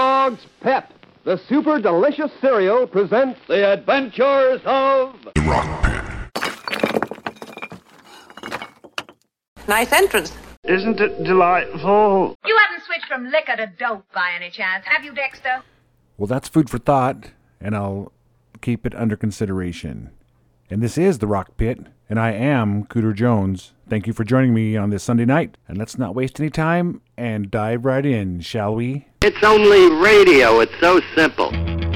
Kellogg's Pep, the super delicious cereal, presents The Adventures of The Rock Pit. Nice entrance. Isn't it delightful? You haven't switched from liquor to dope by any chance, have you, Dexter? Well, that's food for thought, and I'll keep it under consideration. And this is The Rock Pit, and I am Cooter Jones. Thank you for joining me on this Sunday night. And let's not waste any time and dive right in, shall we? It's only radio. It's so simple.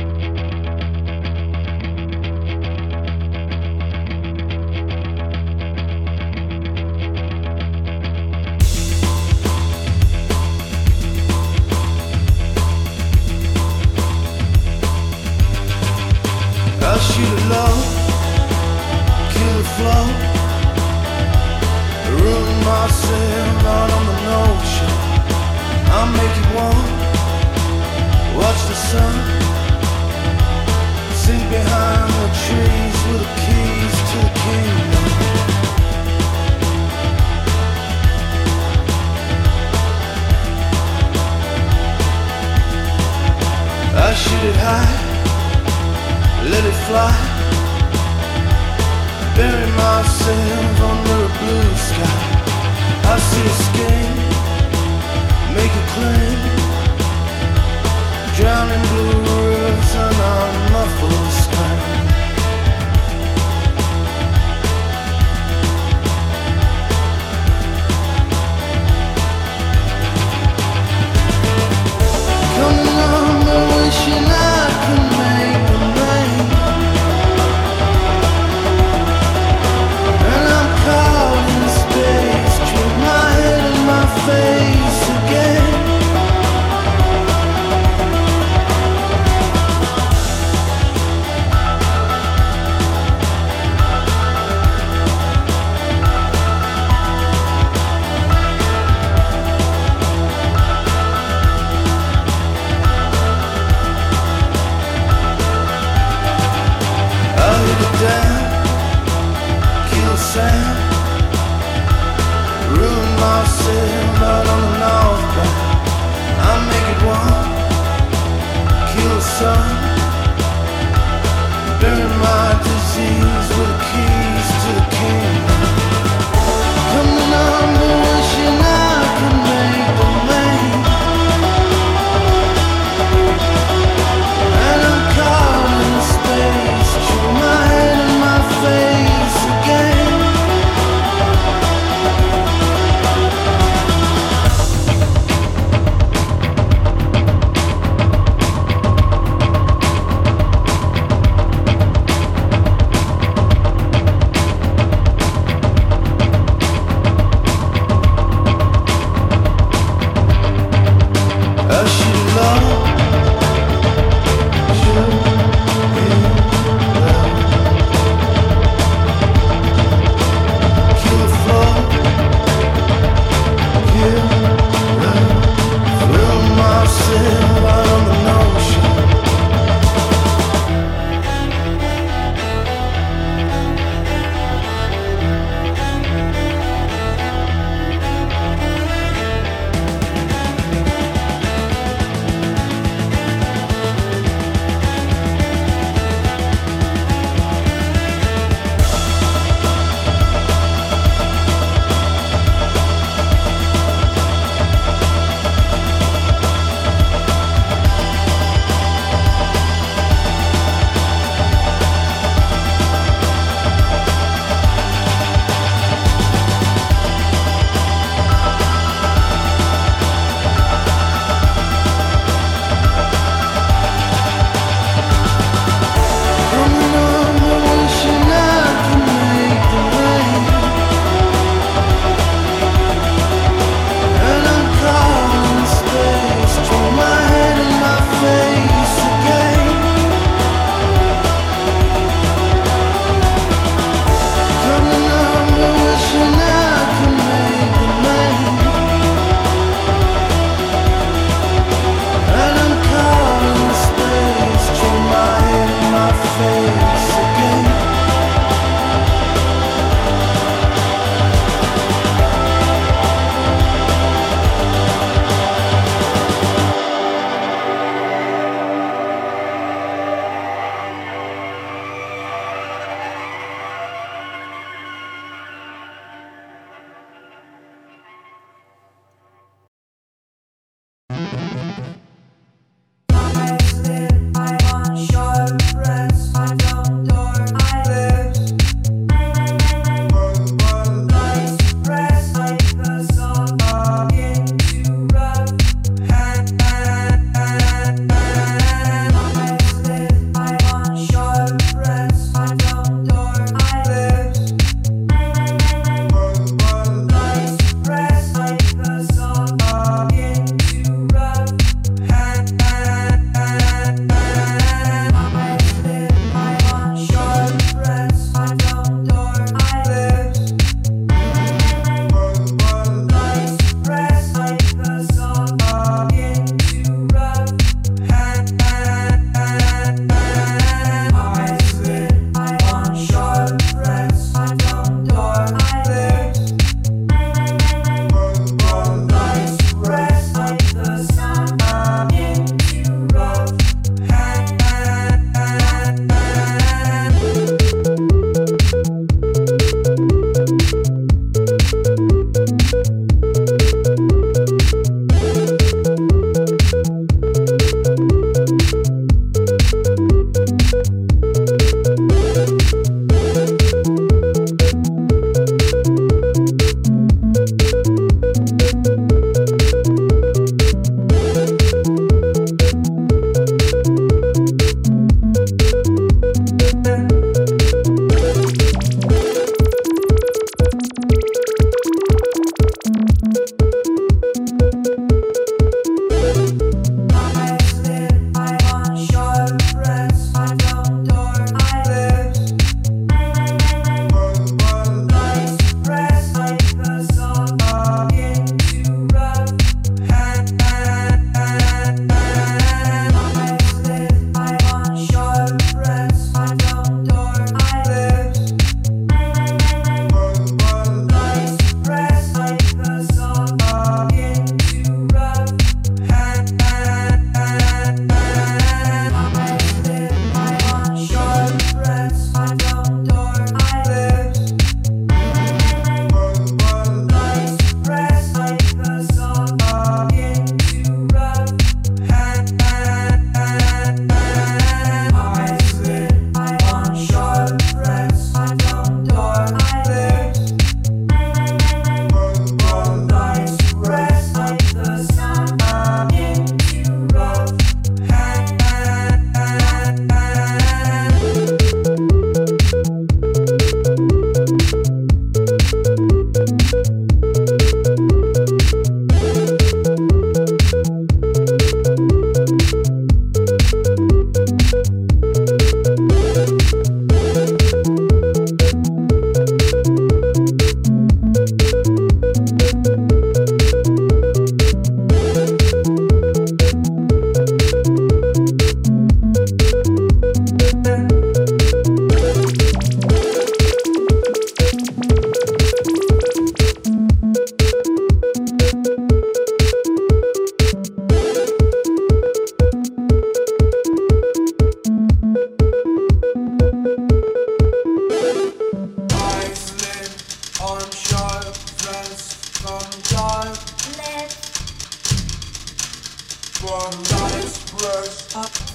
I'll shoot it low, kill the flow, ruin myself out on the notion. I'll make it warm, watch the sun sink behind the trees with the keys to the kingdom. I shoot it high, let it fly, bury myself under a blue sky. I see a scheme, make a claim, drowning blue rivers and a muffled scream. Coming on, but wishing I could make a rain. And I'm caught in space, treat my head and my face again. I'll hit it down, kill the sand, ruin myself out on the north bank. I'll make it warm, kill the sun, bury my disease with the keys to the kingdom. Coming on, but wishing I could make the rain. And I'm caught in space, shoot my head and my face again.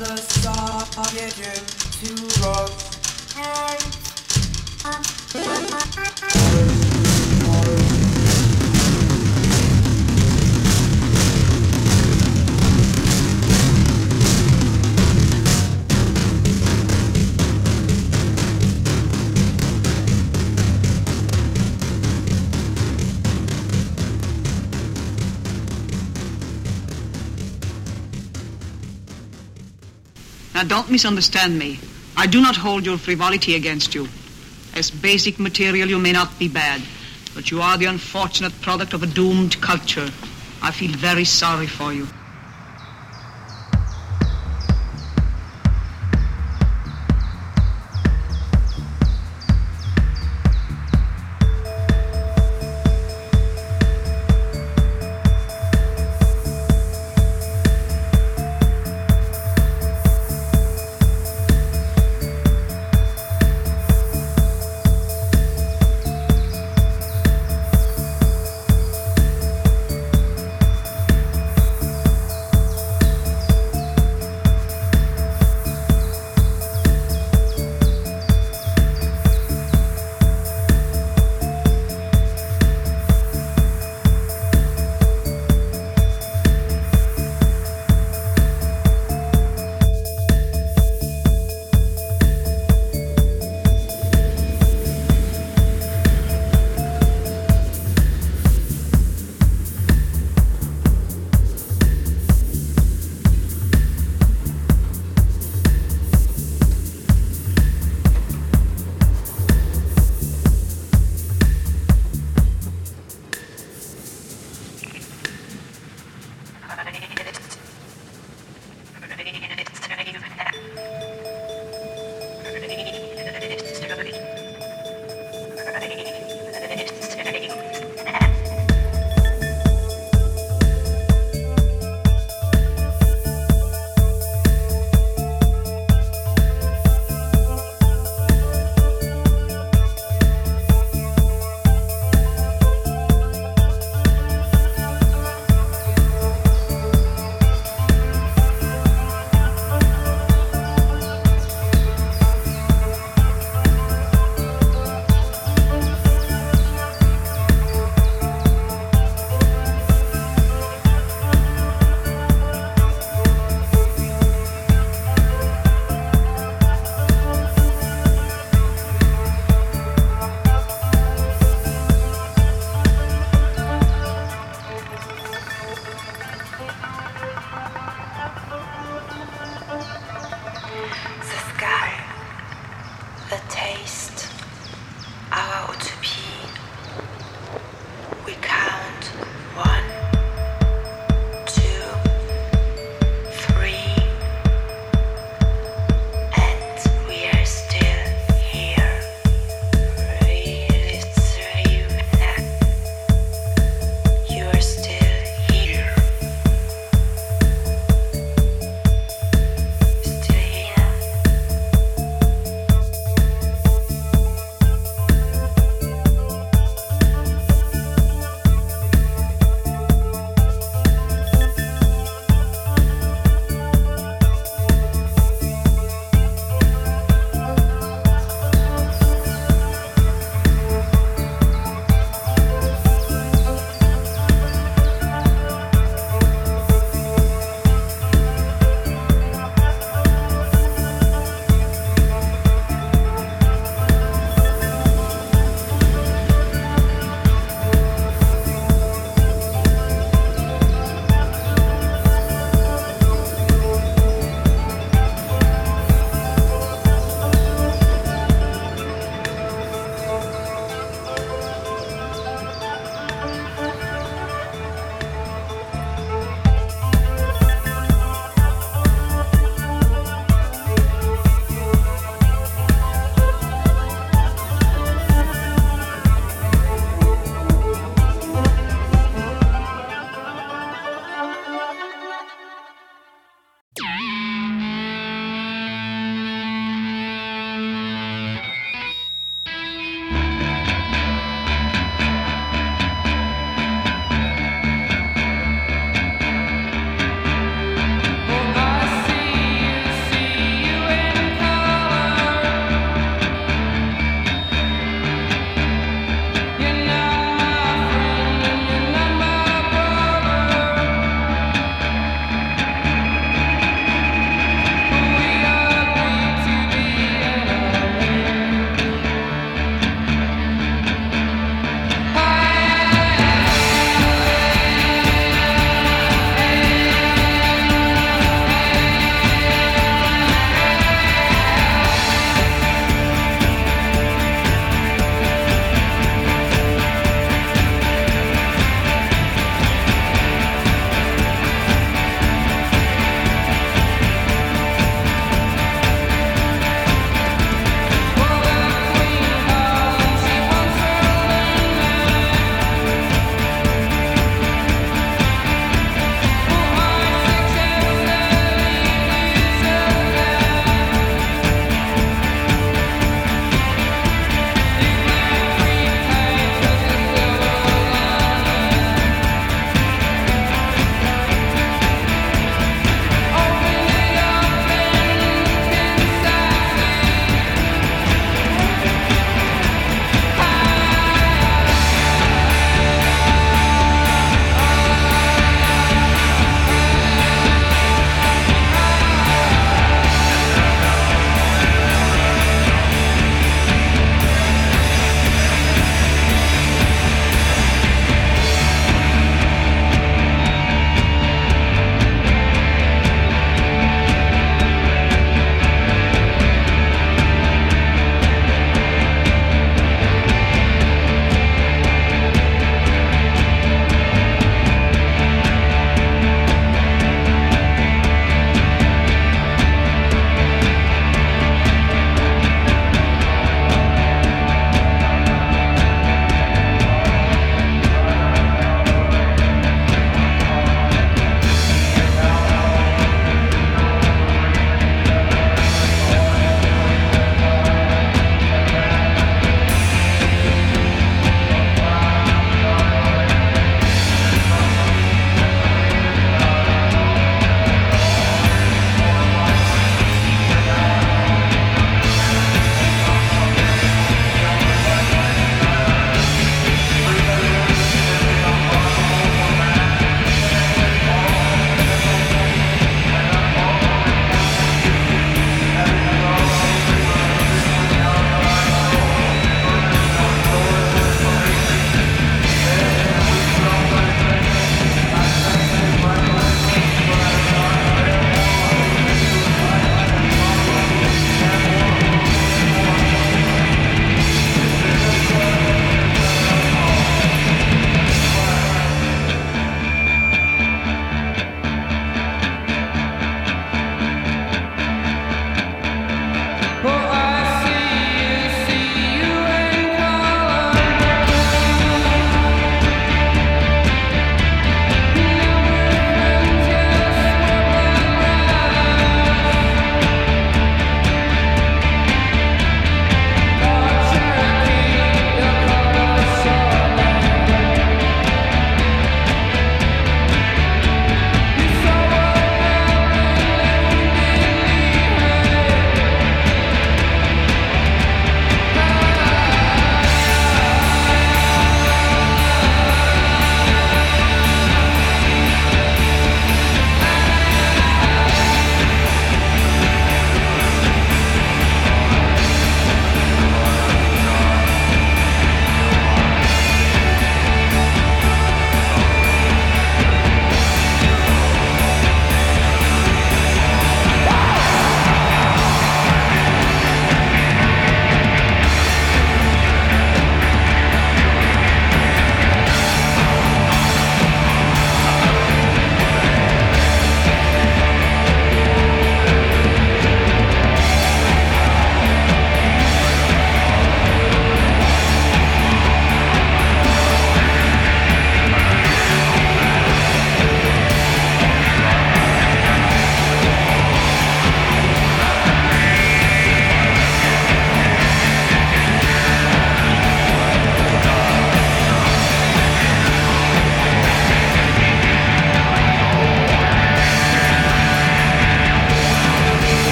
the song getting too rough. Now, don't misunderstand me. I do not hold your frivolity against you. As basic material, you may not be bad, but you are the unfortunate product of a doomed culture. I feel very sorry for you.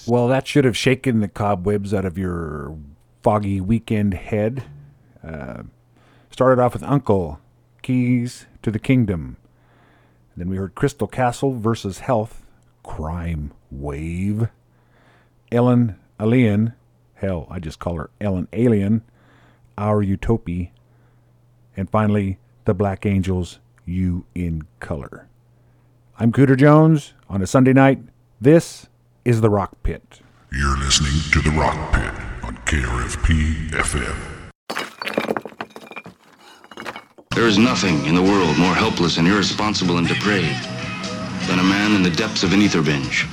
Well, that should have shaken the cobwebs out of your foggy weekend head. Started off with Uncle, Keys to the Kingdom. Then we heard Crystal Castle versus Health, Crime Wave. Ellen Alien, hell, I just call her Ellen Alien, Our Utopia. And finally, the Black Angels, You in Color. I'm Cooter Jones on a Sunday night. This is The Rock Pit. You're listening to The Rock Pit on KRFP FM. There is nothing in the world more helpless and irresponsible and depraved than a man in the depths of an ether binge.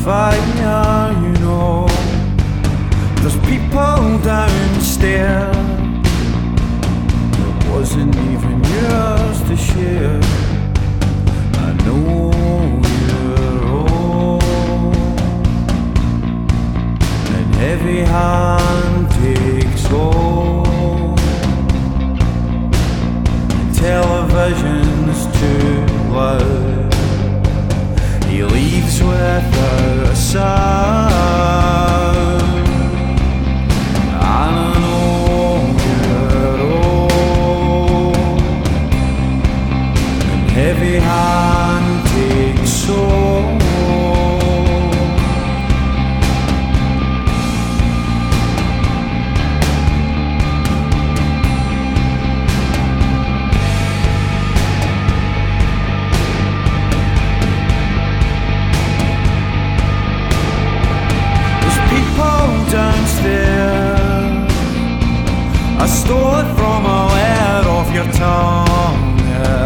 fire, you know. There's people downstairs. It wasn't even yours to share. I know you're old, and heavy hand takes hold. Television's too loud. He leaves without a sound. I know you're old, and heavy hand takes hold. Downstairs, I stole it from a word off your tongue,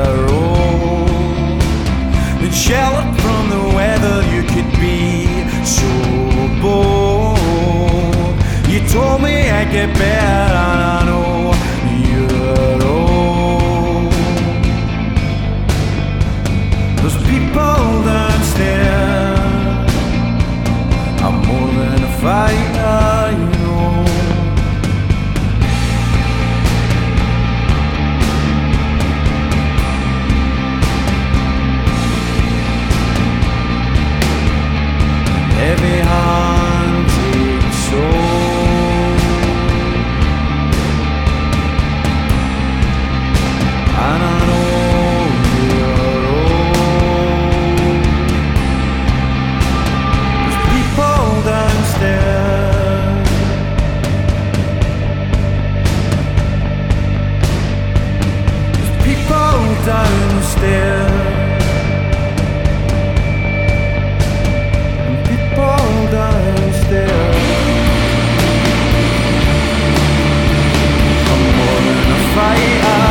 and sheltered from the weather. You could be so bold. You told me I'd get better, and I know you're old. There's people downstairs. I'm more than a fighter, you know. Heavy hand takes hold, and I know you're old. There's people downstairs. There's people downstairs. And people downstairs. I'm more than a fighter.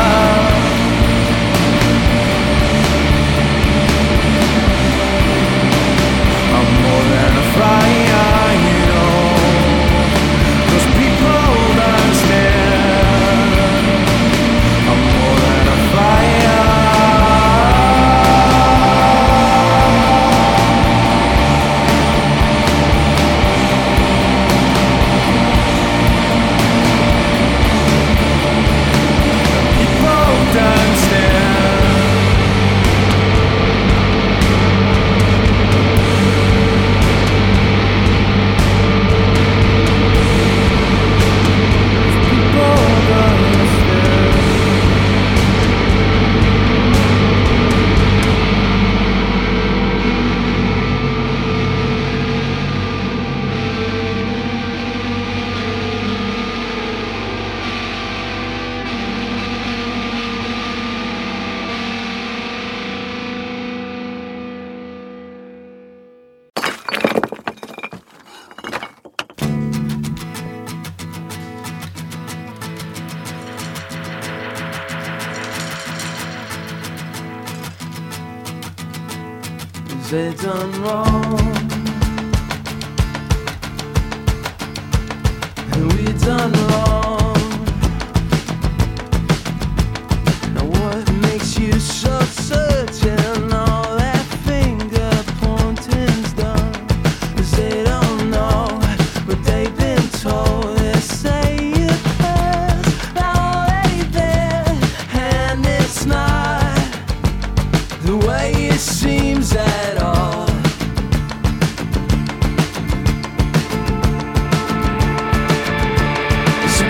I'm more than a fire, you know. Those people downstairs. I'm more than a fire. People downstairs. Is it done wrong? Have we done wrong? Now what makes you so certain all that finger pointing's done? 'Cause they don't know what they've been told. They say your prayers are already there, and it's not the way it seems at all. So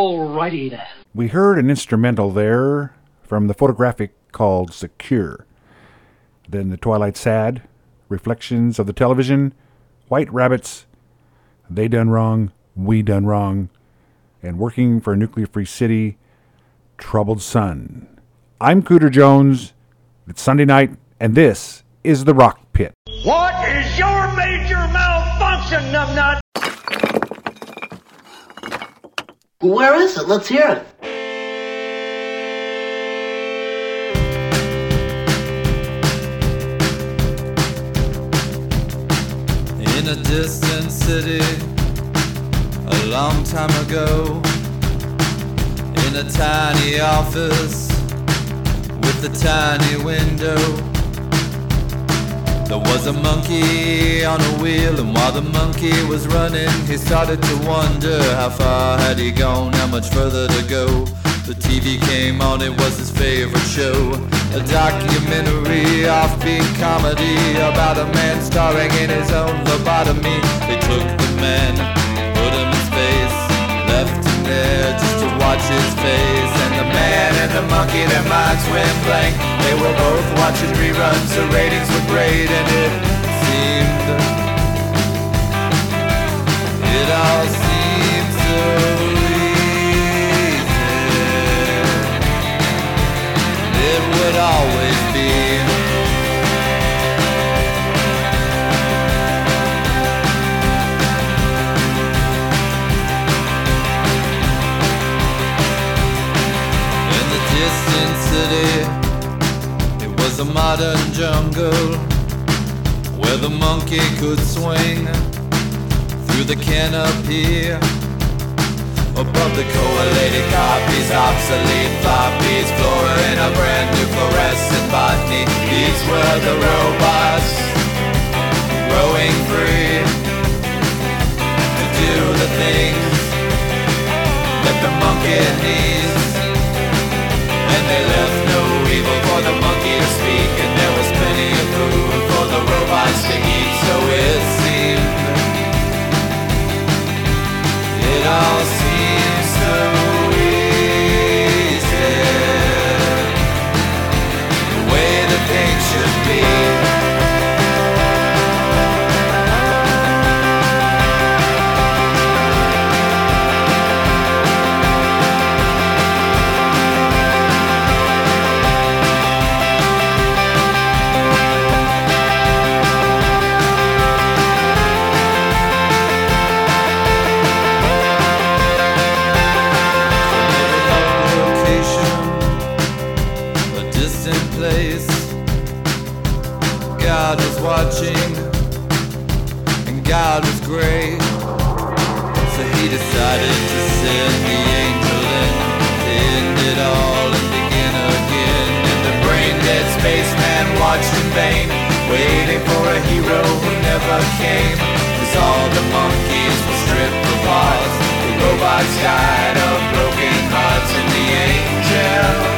Alrighty then. We heard an instrumental there from the Photographic called Secure. Then the Twilight Sad, Reflections of the Television, White Rabbits, They Done Wrong, We Done Wrong, and Working for a Nuclear Free City, Troubled Sun. I'm Cooter Jones. It's Sunday night, and this is The Rock Pit. What is your major malfunction, numbnut? Where is it? Let's hear it. In a distant city, a long time ago, in a tiny office with a tiny window, there was a monkey on a wheel, and while the monkey was running, he started to wonder how far had he gone, how much further to go. The TV came on, it was his favorite show, a documentary, offbeat comedy about a man starring in his own lobotomy. They took the man, put him in space, left him there just to watch his face. And the man and the monkey, their minds went blank. They were both watching reruns, the ratings were great, and it all seemed so easy. It would always be. Distant city, it was a modern jungle where the monkey could swing through the canopy above the collated copies, obsolete floppies, flora in a brand new fluorescent botany. These were the robots growing free to do the things that the monkey needs. And they left no evil for the monkey to speak, and there was plenty of food for the robots to eat. So it seemed, it all seemed so easy, the way that things should be. God was watching, and God was great, so he decided to send the angel in to end it all and begin again. And the brain-dead spaceman watched in vain, waiting for a hero who never came, 'cause all the monkeys were stripped of parts, the robots died of broken hearts, and the angel,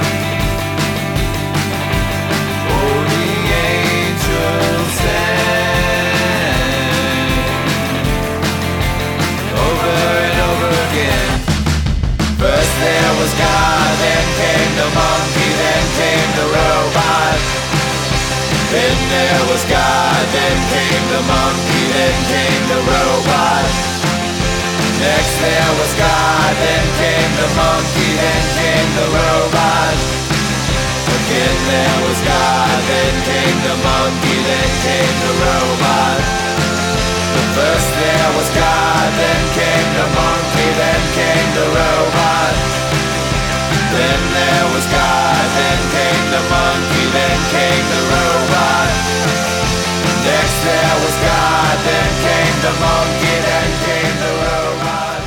first there was God, then came the monkey, then came the robot. Then there was God, then came the monkey, then came the robot. Next there was God, then came the monkey, then came the robot. Again there was God, then came the monkey, then came the robot. But first there was God, then came the monkey, then came the robot. Then there was God, then came the monkey, then came the robot. Next there was God, then came the monkey, then came the robot.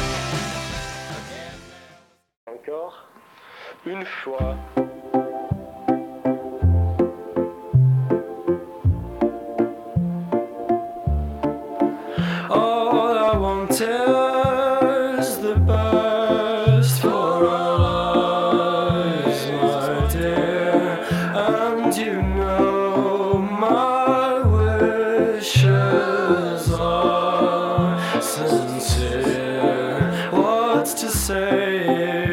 Encore une fois. All I want is the best for our lives, my dear. And you know my wishes are sincere. What's to say?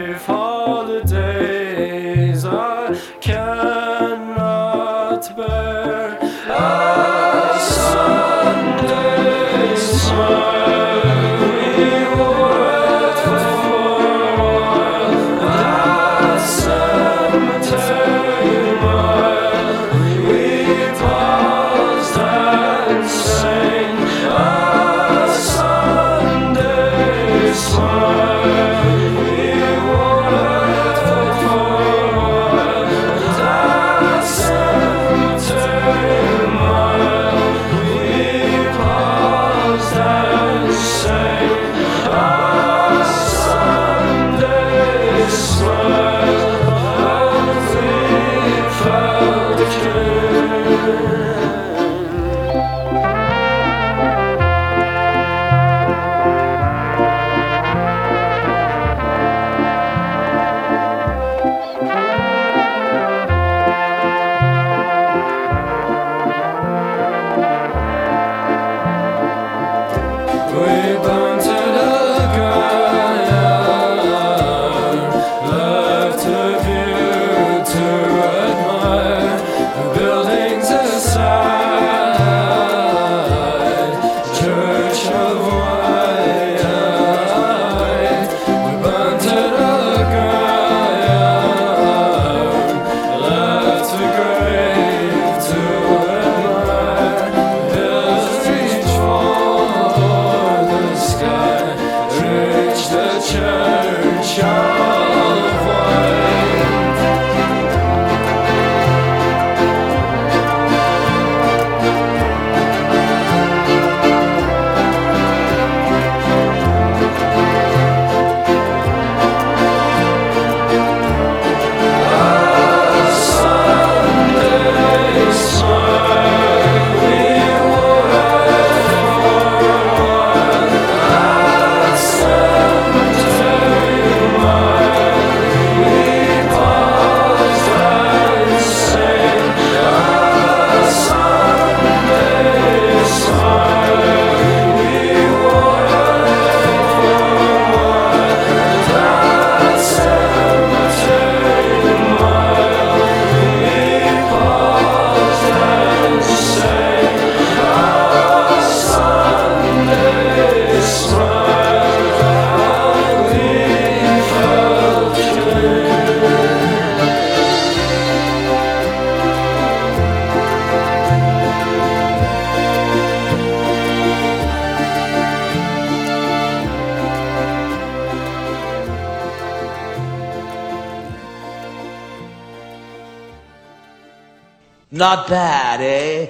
Not bad, eh?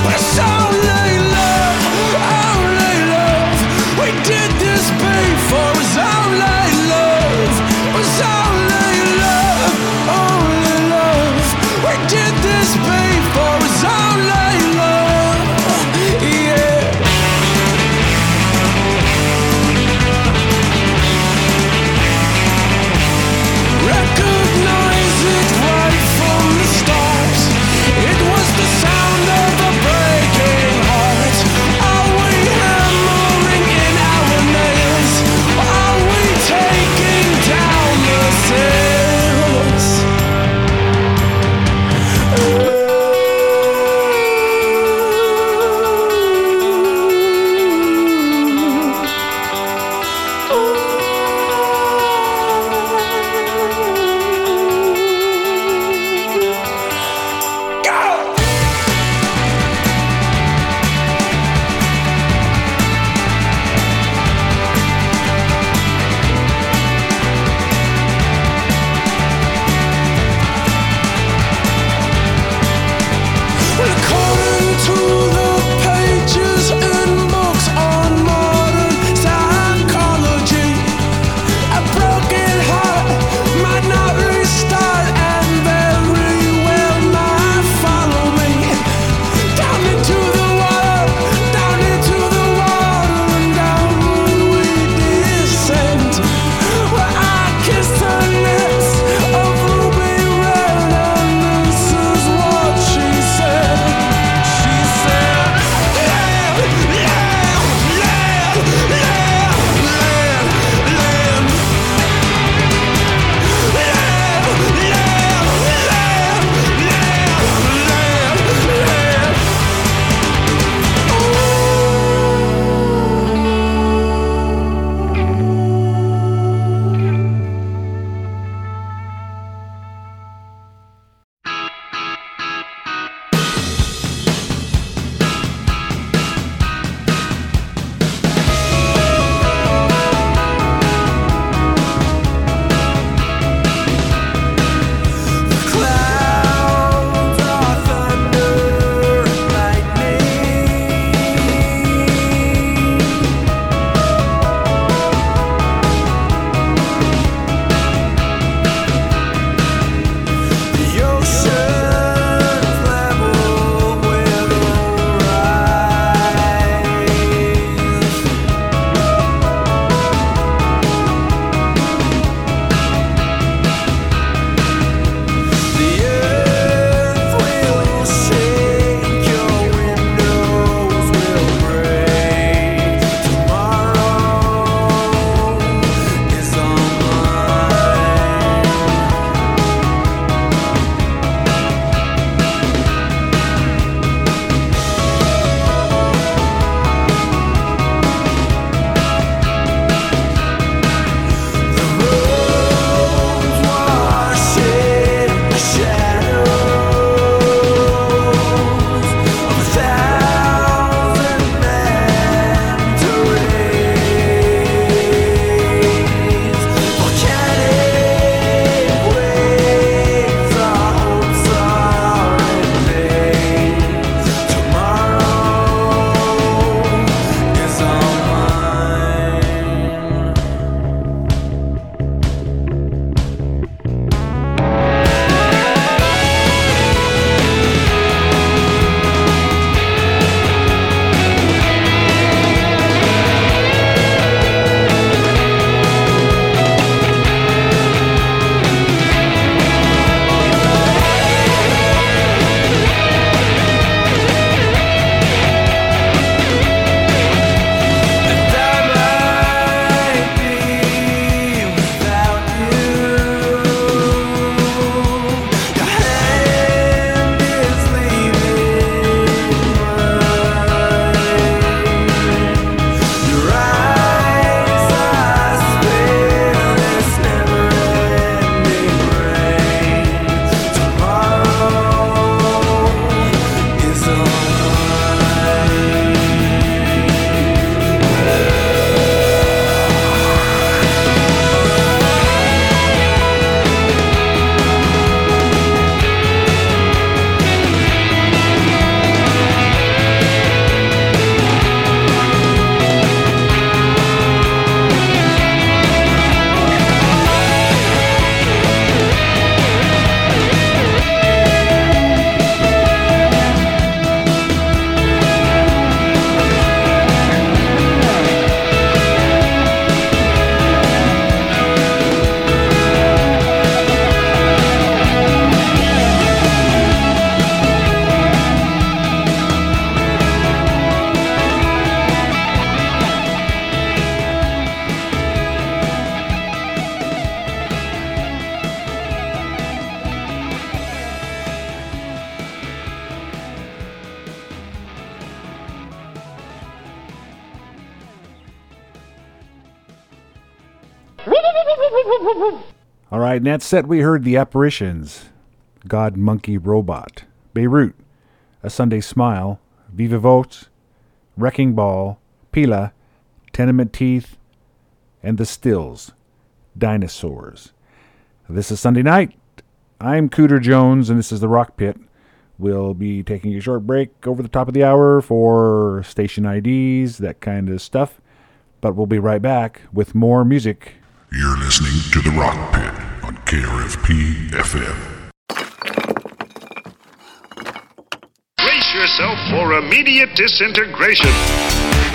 But it's only love, only love. We did this before. It's only love, it's only love, only love. We did this before. It's only love, yeah. Recognize it right from the start. It was the sound of a breaking All right, in that set we heard The Apparitions, God Monkey Robot, Beirut, A Sunday Smile, Viva Voce, Wrecking Ball, Pila, Tenement Teeth, and The Stills, Dinosaurs. This is Sunday night. I'm Cooter Jones, and this is the Rock Pit. We'll be taking a short break over the top of the hour for station IDs, that kind of stuff. But we'll be right back with more music. You're listening to the Rock Pit on KRFP FM. Brace yourself for immediate disintegration.